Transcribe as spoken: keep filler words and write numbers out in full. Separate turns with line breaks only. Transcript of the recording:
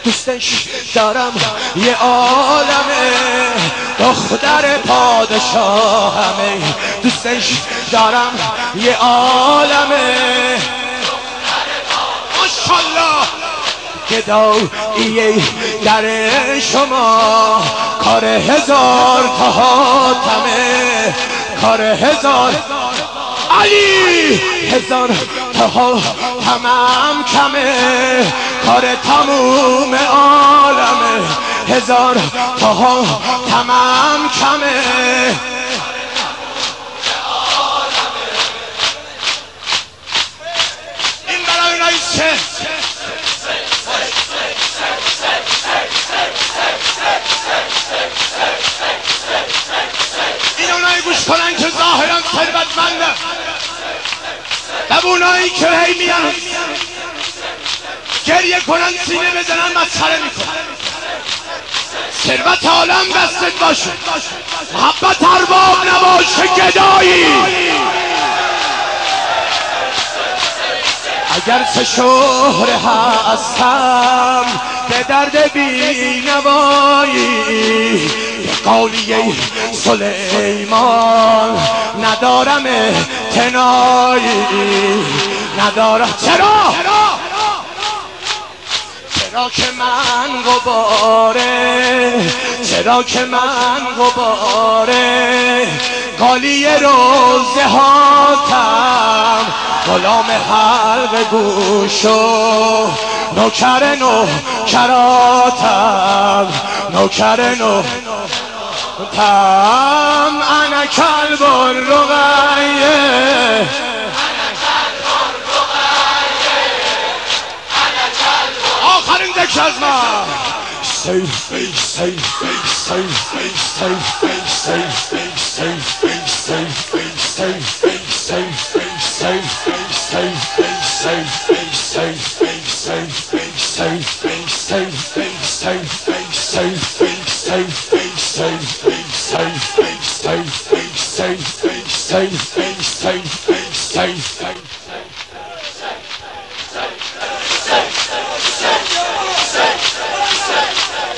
دوستش دارم یه عالمه، دختر پادشاهمه. دوستش دارم یه عالمه، ماشالله. گدایی در شما کار هزار تا حاتمه، کار هزار علی هزار تا حاتمم کمه، کار تموم عالمه هزار تا حاتمم کمه. این برای اونایی که این اونایی گوش کنن که ظاهرا ثروتمندن، و اونایی که هی میان گریه کنن سینه بزنن مسخره میکنن. ثروت عالم دستت باشه، محبت ارباب نباشه گدایی. اگر سه شهره هستم به درد بینوایی، قولیه سلیمان ندارم اعتنایی، ندارم. چرا؟ چرا که من غباره، چرا که من غباره قالی روزه هاتم، غلام حلق گوش و نوکر نوکراتم، نوکر نوکراتم. انا کلب الرقیه، آخرین ذکر از من. سیف سیف سیف سیف سیف سیف سیف سیف